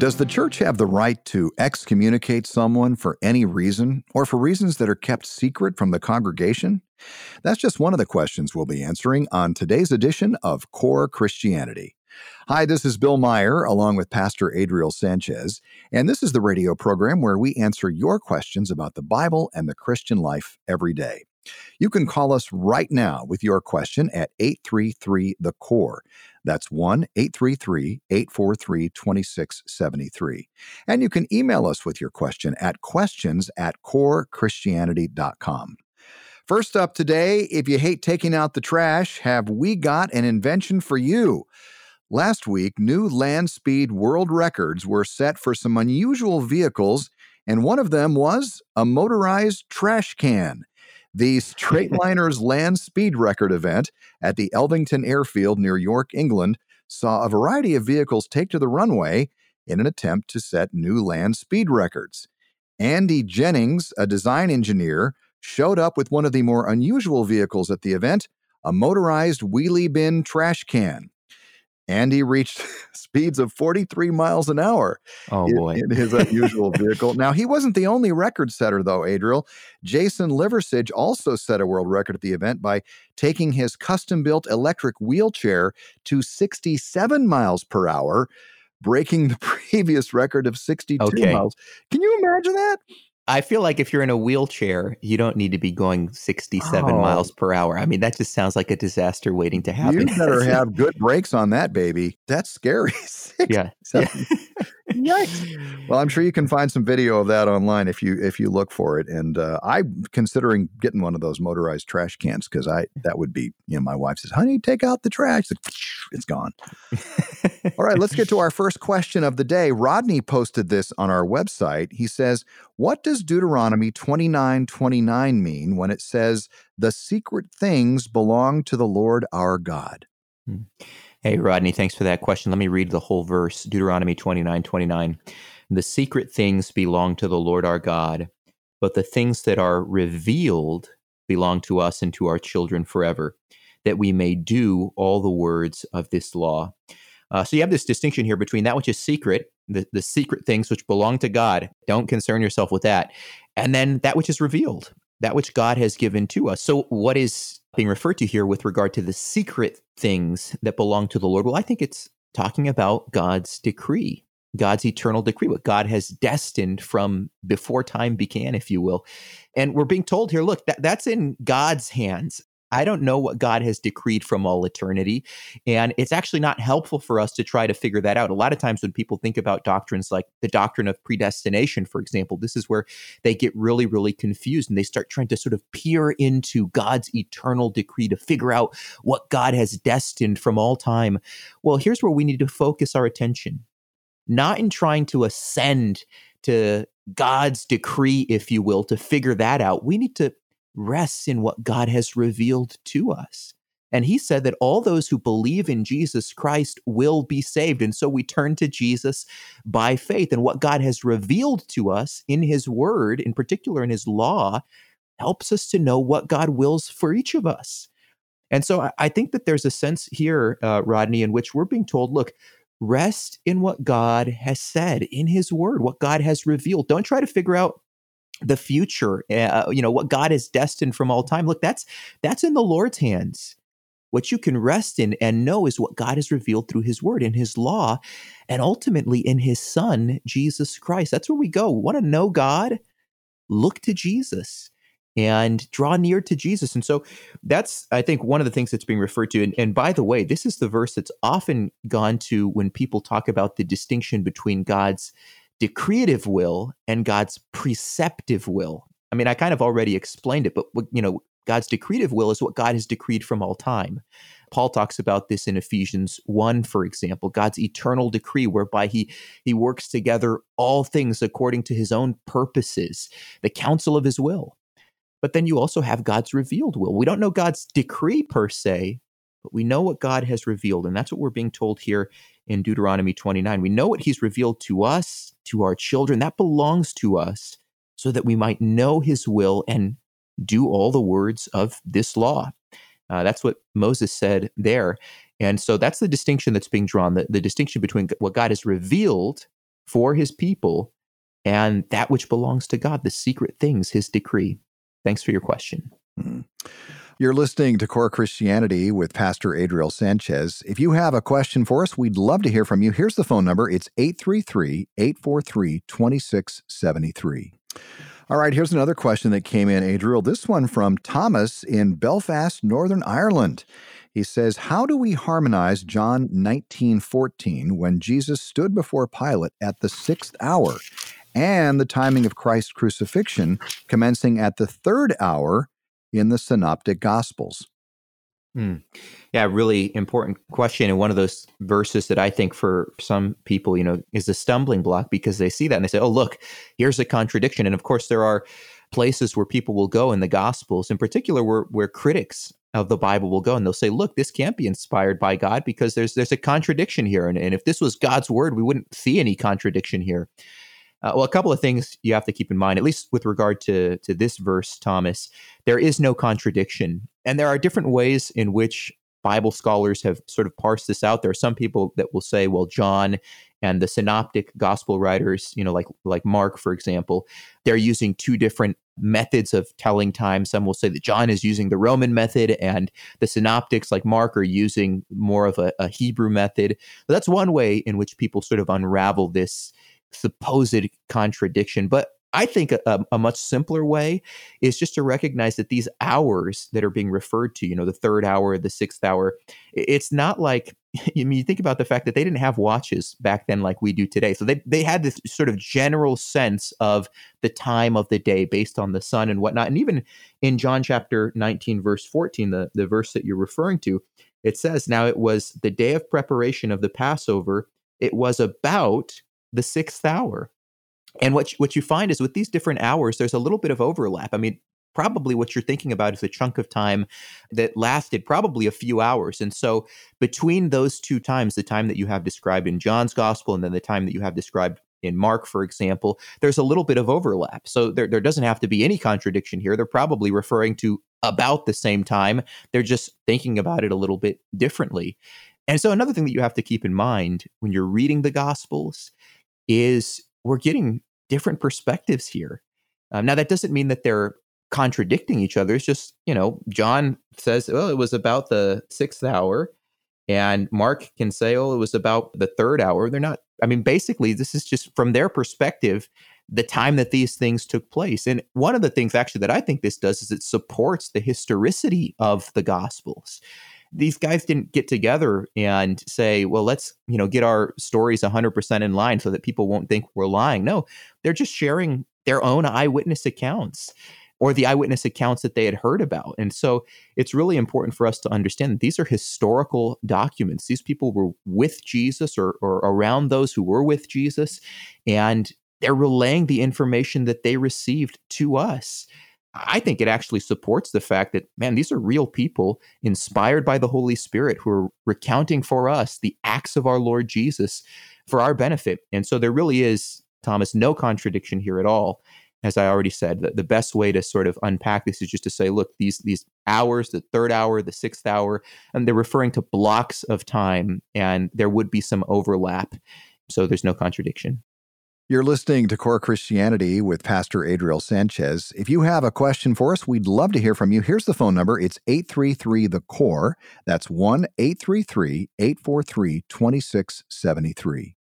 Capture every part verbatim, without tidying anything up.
Does the church have the right to excommunicate someone for any reason or for reasons that are kept secret from the congregation? That's just one of the questions we'll be answering on today's edition of Core Christianity. Hi, this is Bill Meyer along with Pastor Adriel Sanchez, and this is the radio program where we answer your questions about the Bible and the Christian life every day. You can call us right now with your question at eight three three, the core. That's one eight three three, eight four three, two six seven three. And you can email us with your question at questions at core christianity dot com. First up today, if you hate taking out the trash, have we got an invention for you? Last week, new land speed world records were set for some unusual vehicles, and one of them was a motorized trash can. The Straightliners Land Speed Record event at the Elvington Airfield near York, England, saw a variety of vehicles take to the runway in an attempt to set new land speed records. Andy Jennings, a design engineer, showed up with one of the more unusual vehicles at the event, a motorized wheelie bin trash can. Andy reached speeds of forty-three miles an hour oh, in, boy. in his unusual vehicle. Now, he wasn't the only record setter, though, Adriel. Jason Liversidge also set a world record at the event by taking his custom-built electric wheelchair to sixty-seven miles per hour, breaking the previous record of sixty-two Okay. miles. Can you imagine that? I feel like if you're in a wheelchair, you don't need to be going sixty-seven Oh. miles per hour. I mean, that just sounds like a disaster waiting to happen. You better have good brakes on that, baby. That's scary. Yeah. sixty-seven. Yikes. Well, I'm sure you can find some video of that online if you if you look for it. And uh, I'm considering getting one of those motorized trash cans because I that would be, you know, my wife says, honey, take out the trash. It's gone. All right, let's get to our first question of the day. Rodney posted this on our website. He says, what does Deuteronomy twenty-nine twenty-nine mean when it says the secret things belong to the Lord our God? Hey, Rodney, thanks for that question. Let me read the whole verse, Deuteronomy twenty-nine twenty-nine. The secret things belong to the Lord our God, but the things that are revealed belong to us and to our children forever, that we may do all the words of this law. Uh, so you have this distinction here between that which is secret, the, the secret things which belong to God. Don't concern yourself with that. And then that which is revealed, that which God has given to us. So what is being referred to here with regard to the secret things that belong to the Lord? Well, I think it's talking about God's decree, God's eternal decree, what God has destined from before time began, if you will. And we're being told here, look, that, that's in God's hands. I don't know what God has decreed from all eternity, and it's actually not helpful for us to try to figure that out. A lot of times when people think about doctrines like the doctrine of predestination, for example, this is where they get really, really confused, and they start trying to sort of peer into God's eternal decree to figure out what God has destined from all time. Well, here's where we need to focus our attention, not in trying to ascend to God's decree, if you will, to figure that out. We need to rests in what God has revealed to us. And he said that all those who believe in Jesus Christ will be saved. And so we turn to Jesus by faith. And what God has revealed to us in his word, in particular in his law, helps us to know what God wills for each of us. And so I, I think that there's a sense here, uh, Rodney, in which we're being told, look, rest in what God has said in his word, what God has revealed. Don't try to figure out the future, uh, you know, what God has destined from all time. Look, that's that's in the Lord's hands. What you can rest in and know is what God has revealed through his word, in his law, and ultimately in his son, Jesus Christ. That's where we go. We want to know God? Look to Jesus and draw near to Jesus. And so that's, I think, one of the things that's being referred to. And, and by the way, this is the verse that's often gone to when people talk about the distinction between God's decretive will and God's preceptive will. I mean, I kind of already explained it, but you know, God's decretive will is what God has decreed from all time. Paul talks about this in Ephesians one, for example, God's eternal decree whereby he, he works together all things according to his own purposes, the counsel of his will. But then you also have God's revealed will. We don't know God's decree per se, but we know what God has revealed. And that's what we're being told here in Deuteronomy twenty-nine. We know what he's revealed to us, to our children. That belongs to us so that we might know his will and do all the words of this law. Uh, that's what Moses said there. And so that's the distinction that's being drawn, the, the distinction between what God has revealed for his people and that which belongs to God, the secret things, his decree. Thanks for your question. Hmm. You're listening to Core Christianity with Pastor Adriel Sanchez. If you have a question for us, we'd love to hear from you. Here's the phone number. It's eight three three, eight four three, two six seven three. All right, here's another question that came in, Adriel. This one from Thomas in Belfast, Northern Ireland. He says, how do we harmonize John nineteen fourteen when Jesus stood before Pilate at the sixth hour and the timing of Christ's crucifixion commencing at the third hour in the Synoptic Gospels? Hmm. Yeah, really important question. And one of those verses that I think for some people, you know, is a stumbling block because they see that and they say, oh, look, here's a contradiction. And of course, there are places where people will go in the Gospels, in particular, where, where critics of the Bible will go and they'll say, look, this can't be inspired by God because there's there's a contradiction here. And, and if this was God's word, we wouldn't see any contradiction here. Uh, well, a couple of things you have to keep in mind, at least with regard to, to this verse, Thomas. There is no contradiction. And there are different ways in which Bible scholars have sort of parsed this out. There are some people that will say, well, John and the synoptic gospel writers, you know, like like Mark, for example, they're using two different methods of telling time. Some will say that John is using the Roman method and the synoptics like Mark are using more of a, a Hebrew method. But that's one way in which people sort of unravel this supposed contradiction. But I think a, a much simpler way is just to recognize that these hours that are being referred to, you know, the third hour, the sixth hour, it's not like, I mean, you think about the fact that they didn't have watches back then like we do today. So they, they had this sort of general sense of the time of the day based on the sun and whatnot. And even in John chapter nineteen, verse fourteen, the, the verse that you're referring to, it says, now it was the day of preparation of the Passover. It was about the sixth hour. And what you, what you find is with these different hours, there's a little bit of overlap. I mean, probably what you're thinking about is a chunk of time that lasted probably a few hours. And so between those two times, the time that you have described in John's gospel and then the time that you have described in Mark, for example, there's a little bit of overlap. So there, there doesn't have to be any contradiction here. They're probably referring to about the same time. They're just thinking about it a little bit differently. And so another thing that you have to keep in mind when you're reading the Gospels is we're getting different perspectives here. Um, now, that doesn't mean that they're contradicting each other. It's just, you know, John says, well, it was about the sixth hour. And Mark can say, oh, it was about the third hour. They're not, I mean, basically, this is just from their perspective, the time that these things took place. And one of the things actually that I think this does is it supports the historicity of the Gospels. These guys didn't get together and say, well, let's, you know, get our stories one hundred percent in line so that people won't think we're lying. No, they're just sharing their own eyewitness accounts or the eyewitness accounts that they had heard about. And so it's really important for us to understand that these are historical documents. These people were with Jesus or, or around those who were with Jesus, and they're relaying the information that they received to us. I think it actually supports the fact that, man, these are real people inspired by the Holy Spirit who are recounting for us the acts of our Lord Jesus for our benefit. And so there really is, Thomas, no contradiction here at all. As I already said, the, the best way to sort of unpack this is just to say, look, these these hours, the third hour, the sixth hour, and they're referring to blocks of time, and there would be some overlap. So there's no contradiction. You're listening to Core Christianity with Pastor Adriel Sanchez. If you have a question for us, we'd love to hear from you. Here's the phone number. It's eight three three, the core. That's one eight three three, eight four three, two six seven three.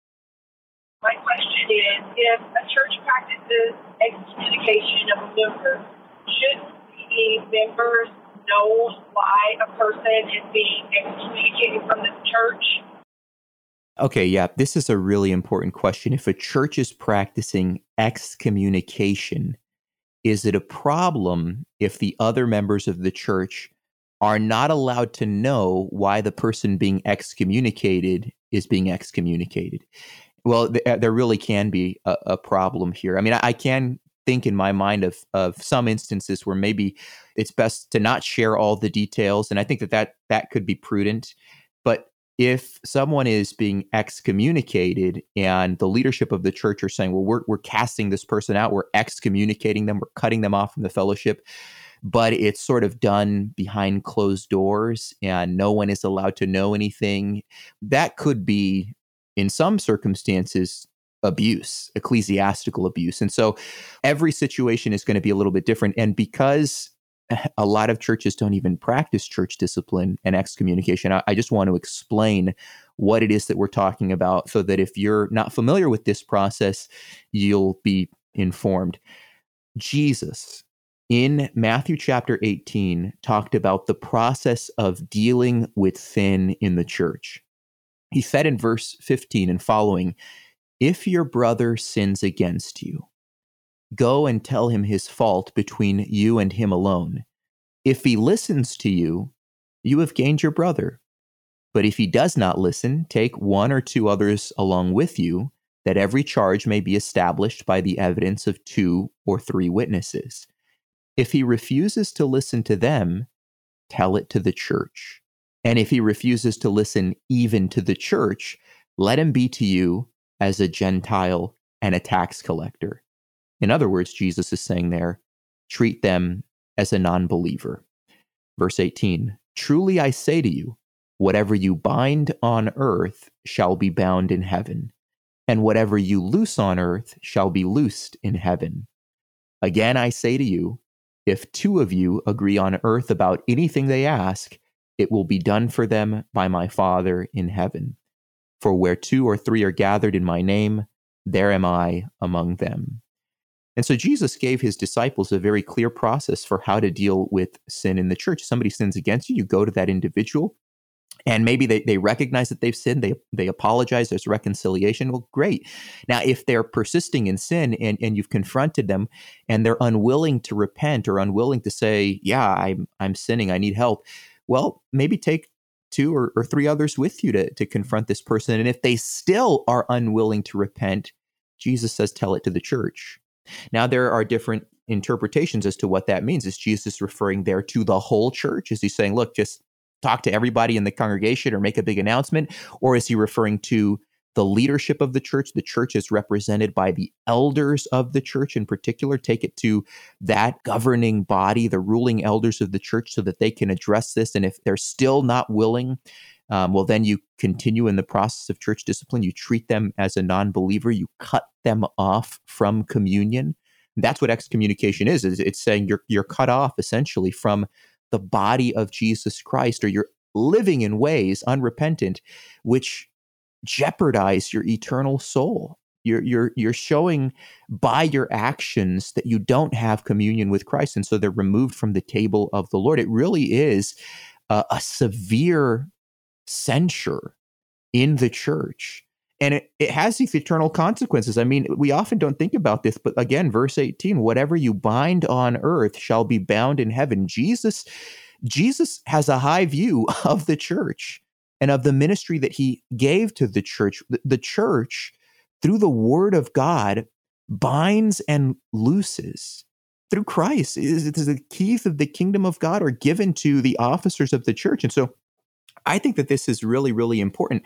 My question is, if a church practices excommunication of a member, should the members know why a person is being excommunicated from the church? Okay, yeah, this is a really important question. If a church is practicing excommunication, is it a problem if the other members of the church are not allowed to know why the person being excommunicated is being excommunicated? Well, th- there really can be a, a problem here. I mean, I, I can think in my mind of of some instances where maybe it's best to not share all the details, and I think that that, that could be prudent. But if someone is being excommunicated and the leadership of the church are saying, well, we're we're casting this person out, we're excommunicating them, we're cutting them off from the fellowship, but it's sort of done behind closed doors and no one is allowed to know anything, that could be, in some circumstances, abuse, ecclesiastical abuse. And so every situation is going to be a little bit different. And because a lot of churches don't even practice church discipline and excommunication, I, I just want to explain what it is that we're talking about so that if you're not familiar with this process, you'll be informed. Jesus, in Matthew chapter eighteen, talked about the process of dealing with sin in the church. He said in verse fifteen and following, "If your brother sins against you, go and tell him his fault between you and him alone. If he listens to you, you have gained your brother. But if he does not listen, take one or two others along with you, that every charge may be established by the evidence of two or three witnesses. If he refuses to listen to them, tell it to the church. And if he refuses to listen even to the church, let him be to you as a Gentile and a tax collector." In other words, Jesus is saying there, treat them as a non-believer. Verse eighteen, "Truly I say to you, whatever you bind on earth shall be bound in heaven, and whatever you loose on earth shall be loosed in heaven. Again I say to you, if two of you agree on earth about anything they ask, it will be done for them by my Father in heaven. For where two or three are gathered in my name, there am I among them." And so Jesus gave his disciples a very clear process for how to deal with sin in the church. If somebody sins against you, you go to that individual, and maybe they, they recognize that they've sinned, they they apologize, there's reconciliation. Well, great. Now, if they're persisting in sin and, and you've confronted them and they're unwilling to repent or unwilling to say, yeah, I'm I'm sinning, I need help, well, maybe take two or, or three others with you to, to confront this person. And if they still are unwilling to repent, Jesus says, tell it to the church. Now, there are different interpretations as to what that means. Is Jesus referring there to the whole church? Is he saying, look, just talk to everybody in the congregation or make a big announcement? Or is he referring to the leadership of the church? The church is represented by the elders of the church in particular. Take it to that governing body, the ruling elders of the church, so that they can address this. And if they're still not willing, um, well, then you continue in the process of church discipline. You treat them as a non-believer. You cut them off from communion. And that's what excommunication is. is. It's saying you're you're cut off essentially from the body of Jesus Christ, or you're living in ways unrepentant, which jeopardize your eternal soul. You're you're you're showing by your actions that you don't have communion with Christ, and so they're removed from the table of the Lord. It really is a, a severe censure in the church, and it, it has these eternal consequences. I mean, we often don't think about this, but again, verse eighteen, whatever you bind on earth shall be bound in heaven. Jesus, Jesus has a high view of the church and of the ministry that he gave to the church. The, the church, through the word of God, binds and looses. Through Christ, it is the keys of the kingdom of God are given to the officers of the church. And so I think that this is really, really important.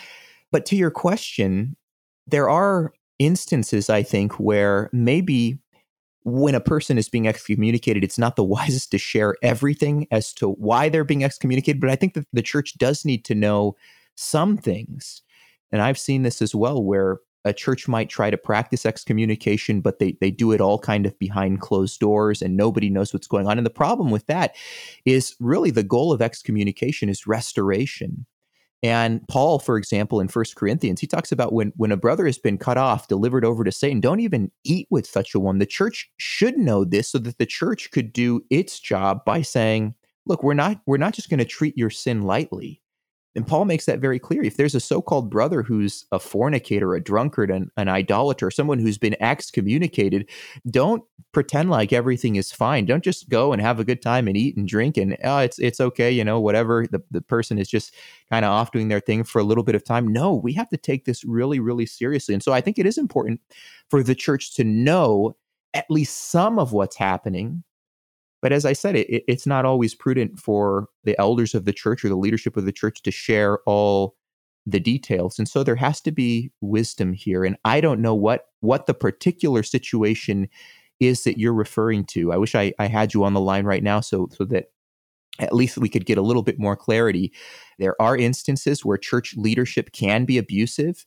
But to your question, there are instances, I think, where maybe when a person is being excommunicated, it's not the wisest to share everything as to why they're being excommunicated. But I think that the church does need to know some things. And I've seen this as well, where a church might try to practice excommunication, but they they do it all kind of behind closed doors and nobody knows what's going on. And the problem with that is really the goal of excommunication is restoration. And Paul, for example, in First Corinthians, he talks about when, when a brother has been cut off, delivered over to Satan, don't even eat with such a one. The church should know this so that the church could do its job by saying, look, we're not we're not just going to treat your sin lightly. And Paul makes that very clear. If there's a so-called brother who's a fornicator, a drunkard, an, an idolater, someone who's been excommunicated, don't pretend like everything is fine. Don't just go and have a good time and eat and drink and oh, it's it's okay, you know, whatever. The, the person is just kind of off doing their thing for a little bit of time. No, we have to take this really, really seriously. And so I think it is important for the church to know at least some of what's happening. But as I said, it, it's not always prudent for the elders of the church or the leadership of the church to share all the details. And so there has to be wisdom here. And I don't know what what the particular situation is that you're referring to. I wish I, I had you on the line right now so, so that at least we could get a little bit more clarity. There are instances where church leadership can be abusive.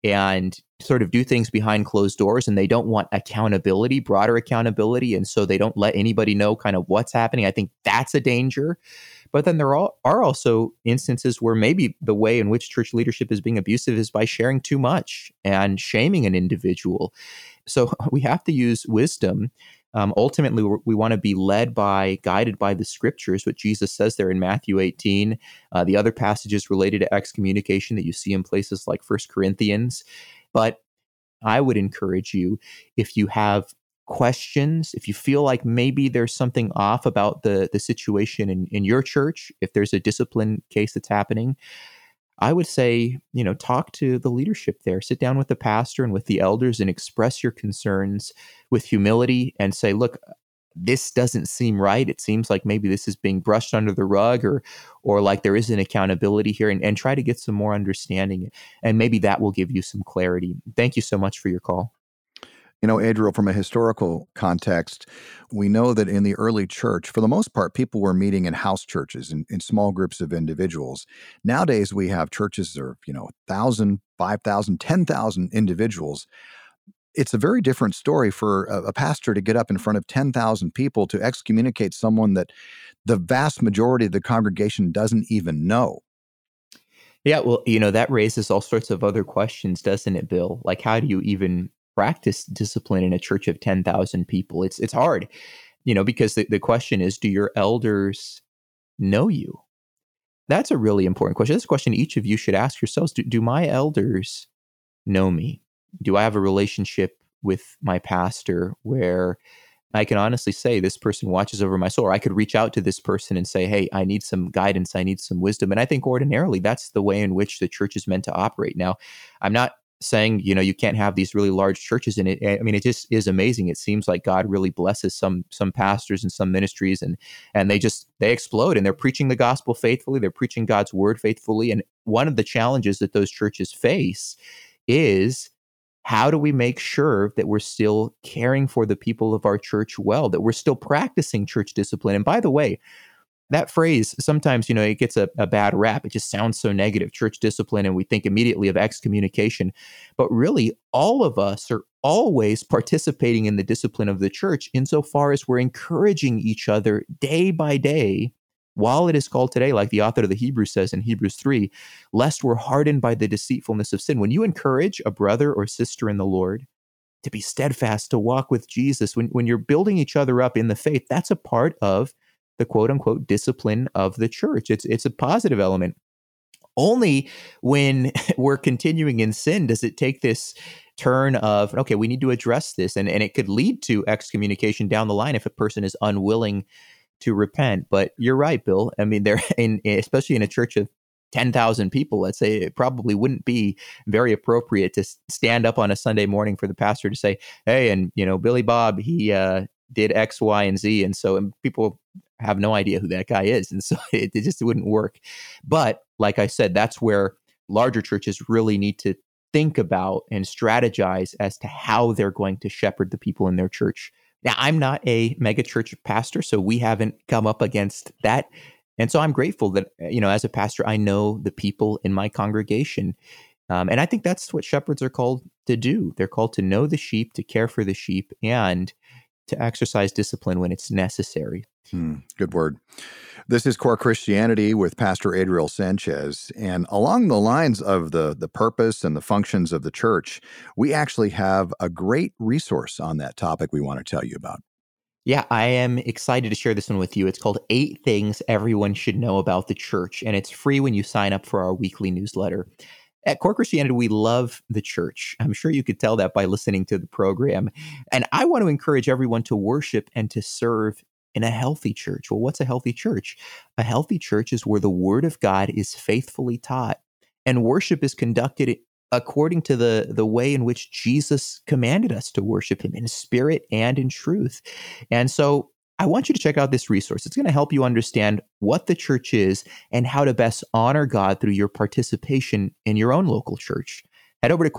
and sort of do things behind closed doors, and they don't want accountability, broader accountability, and so they don't let anybody know kind of what's happening. I think that's a danger. But then there are, are also instances where maybe the way in which church leadership is being abusive is by sharing too much and shaming an individual. So we have to use wisdom. Um, ultimately, we we want to be led by, guided by the scriptures, what Jesus says there in Matthew eighteen, uh, the other passages related to excommunication that you see in places like First Corinthians. But I would encourage you, if you have questions, if you feel like maybe there's something off about the, the situation in, in your church, if there's a discipline case that's happening, I would say, you know, talk to the leadership there, sit down with the pastor and with the elders and express your concerns with humility and say, look, this doesn't seem right. It seems like maybe this is being brushed under the rug, or or like there isn't accountability here, and, and try to get some more understanding. And maybe that will give you some clarity. Thank you so much for your call. You know, Adriel, from a historical context, we know that in the early church, for the most part, people were meeting in house churches, in, in small groups of individuals. Nowadays, we have churches that are, you know, one thousand, five thousand, ten thousand individuals. It's a very different story for a, a pastor to get up in front of ten thousand people to excommunicate someone that the vast majority of the congregation doesn't even know. Yeah, well, you know, that raises all sorts of other questions, doesn't it, Bill? Like, how do you even practice discipline in a church of ten thousand people? It's it's hard, you know, because the, the question is, do your elders know you? That's a really important question. That's a question each of you should ask yourselves. Do, do my elders know me? Do I have a relationship with my pastor where I can honestly say this person watches over my soul? Or I could reach out to this person and say, hey, I need some guidance. I need some wisdom. And I think ordinarily that's the way in which the church is meant to operate. Now, I'm not saying, you know, you can't have these really large churches in it. I mean, it just is amazing. It seems like God really blesses some some pastors and some ministries, and and they just they explode, and they're preaching the gospel faithfully. They're preaching God's word faithfully. And one of the challenges that those churches face is, how do we make sure that we're still caring for the people of our church well, that we're still practicing church discipline? And by the way, that phrase, sometimes, you know, it gets a, a bad rap. It just sounds so negative, church discipline, and we think immediately of excommunication. But really, all of us are always participating in the discipline of the church insofar as we're encouraging each other day by day, while it is called today, like the author of the Hebrews says in Hebrews three, lest we're hardened by the deceitfulness of sin. When you encourage a brother or sister in the Lord to be steadfast, to walk with Jesus, when, when you're building each other up in the faith, that's a part of the quote unquote discipline of the church. It's it's a positive element. Only when we're continuing in sin does it take this turn of, okay, we need to address this. And, and it could lead to excommunication down the line if a person is unwilling to repent. But you're right, Bill. I mean, they're in, especially in a church of ten thousand people, let's say, it probably wouldn't be very appropriate to stand up on a Sunday morning for the pastor to say, hey, and, you know, Billy Bob, he uh, did X, Y, and Z. And so and people have no idea who that guy is. And so it, it just wouldn't work. But like I said, that's where larger churches really need to think about and strategize as to how they're going to shepherd the people in their church. Now, I'm not a mega church pastor, so we haven't come up against that. And so I'm grateful that, you know, as a pastor, I know the people in my congregation. Um, and I think that's what shepherds are called to do. They're called to know the sheep, to care for the sheep, and to exercise discipline when it's necessary. Hmm, good word. This is Core Christianity with Pastor Adriel Sanchez. And along the lines of the, the purpose and the functions of the church, we actually have a great resource on that topic we want to tell you about. Yeah, I am excited to share this one with you. It's called Eight Things Everyone Should Know About the Church, and it's free when you sign up for our weekly newsletter. At Core Christianity, we love the church. I'm sure you could tell that by listening to the program. And I want to encourage everyone to worship and to serve in a healthy church. Well, what's a healthy church? A healthy church is where the word of God is faithfully taught, and worship is conducted according to the, the way in which Jesus commanded us to worship him, in spirit and in truth. And so I want you to check out this resource. It's going to help you understand what the church is and how to best honor God through your participation in your own local church. Head over to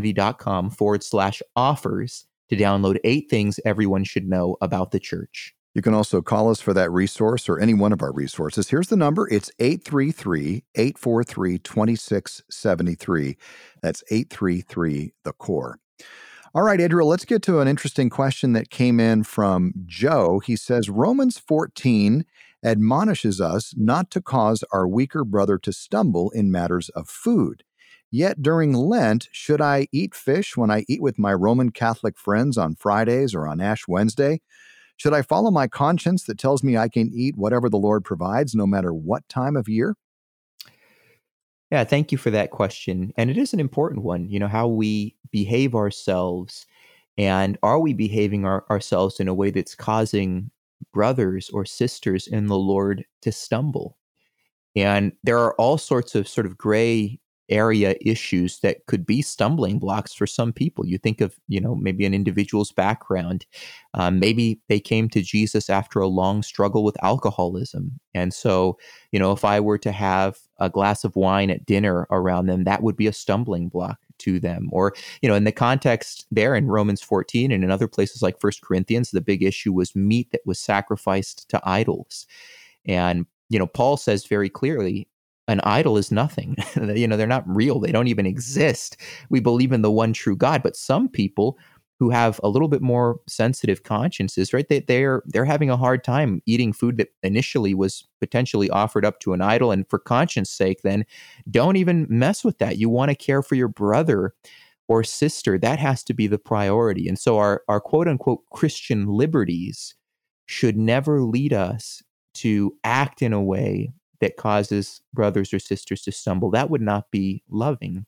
corechristianity.com forward slash offers to download eight things everyone should know about the church. You can also call us for that resource or any one of our resources. Here's the number. It's eight three three, eight four three, two six seven three. That's eight three three, the core. All right, Adriel, let's get to an interesting question that came in from Joe. He says, Romans fourteen admonishes us not to cause our weaker brother to stumble in matters of food. Yet during Lent, should I eat fish when I eat with my Roman Catholic friends on Fridays or on Ash Wednesday? Should I follow my conscience that tells me I can eat whatever the Lord provides, no matter what time of year? Yeah, thank you for that question. And it is an important one, you know, how we behave ourselves. And are we behaving our, ourselves in a way that's causing brothers or sisters in the Lord to stumble? And there are all sorts of sort of gray area issues that could be stumbling blocks for some people. You think of, you know, maybe an individual's background. Um, maybe they came to Jesus after a long struggle with alcoholism. And so, you know, if I were to have a glass of wine at dinner around them, that would be a stumbling block to them. Or, you know, in the context there in Romans fourteen and in other places like First Corinthians, the big issue was meat that was sacrificed to idols. And, you know, Paul says very clearly, an idol is nothing. You know, they're not real. They don't even exist. We believe in the one true God. But some people who have a little bit more sensitive consciences, right, they, they're they're having a hard time eating food that initially was potentially offered up to an idol. And for conscience sake, then don't even mess with that. You want to care for your brother or sister. That has to be the priority. And so our, our quote unquote Christian liberties should never lead us to act in a way that causes brothers or sisters to stumble. That would not be loving.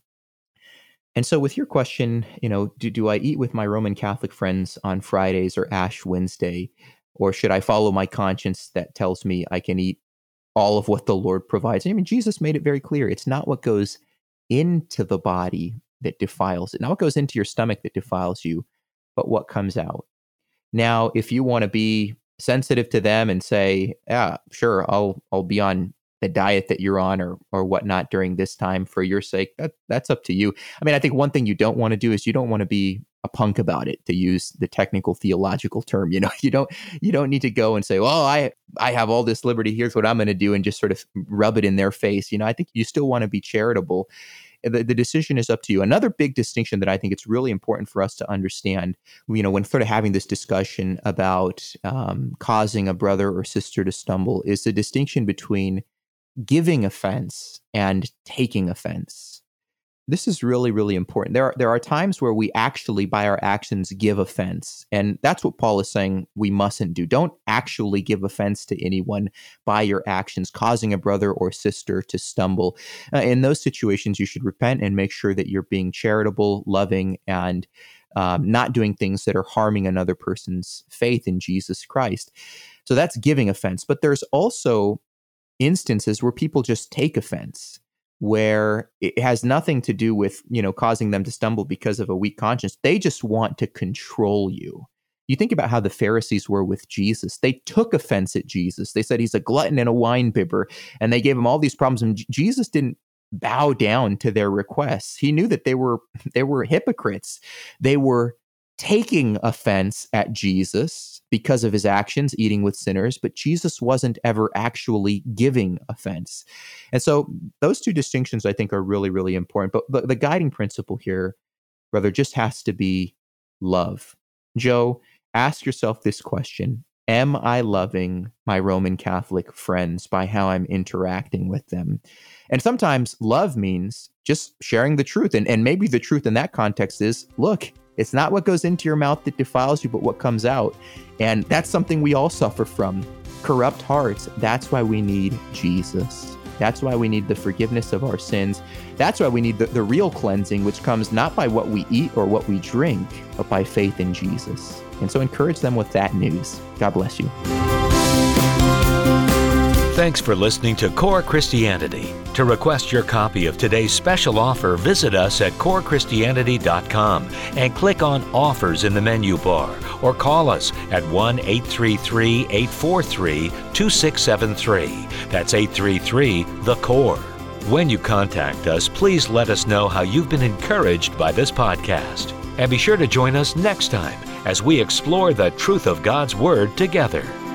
And so with your question, you know, do, do I eat with my Roman Catholic friends on Fridays or Ash Wednesday? Or should I follow my conscience that tells me I can eat all of what the Lord provides? I mean, Jesus made it very clear. It's not what goes into the body that defiles it, not what goes into your stomach that defiles you, but what comes out. Now, if you want to be sensitive to them and say, yeah, sure, I'll I'll be on the diet that you're on or or whatnot during this time for your sake, that, that's up to you. I mean, I think one thing you don't want to do is you don't want to be a punk about it, to use the technical theological term. You know, you don't you don't need to go and say, well, I I have all this liberty, here's what I'm going to do, and just sort of rub it in their face. You know, I think you still want to be charitable. The, the decision is up to you. Another big distinction that I think it's really important for us to understand, you know, when sort of having this discussion about um, causing a brother or sister to stumble, is the distinction between giving offense and taking offense. This is really, really important. There are, there are times where we actually, by our actions, give offense. And that's what Paul is saying we mustn't do. Don't actually give offense to anyone by your actions, causing a brother or sister to stumble. Uh, in those situations, you should repent and make sure that you're being charitable, loving, and um, not doing things that are harming another person's faith in Jesus Christ. So that's giving offense. But there's also instances where people just take offense, where it has nothing to do with, you know, causing them to stumble because of a weak conscience. They just want to control you. You think about how the Pharisees were with Jesus. They took offense at Jesus. They said he's a glutton and a wine bibber, and they gave him all these problems. And Jesus didn't bow down to their requests. He knew that they were they were hypocrites. They were taking offense at Jesus because of his actions, eating with sinners, but Jesus wasn't ever actually giving offense. And so those two distinctions, I think, are really, really important. But, but the guiding principle here, brother, just has to be love. Joe, ask yourself this question: am I loving my Roman Catholic friends by how I'm interacting with them? And sometimes love means just sharing the truth. And, and maybe the truth in that context is, look, it's not what goes into your mouth that defiles you, but what comes out. And that's something we all suffer from. Corrupt hearts. That's why we need Jesus. That's why we need the forgiveness of our sins. That's why we need the, the real cleansing, which comes not by what we eat or what we drink, but by faith in Jesus. And so encourage them with that news. God bless you. Thanks for listening to Core Christianity. To request your copy of today's special offer, visit us at core christianity dot com and click on Offers in the menu bar, or call us at one eight three three, eight four three, two six seven three. That's eight three three, the core. When you contact us, please let us know how you've been encouraged by this podcast. And be sure to join us next time as we explore the truth of God's Word together.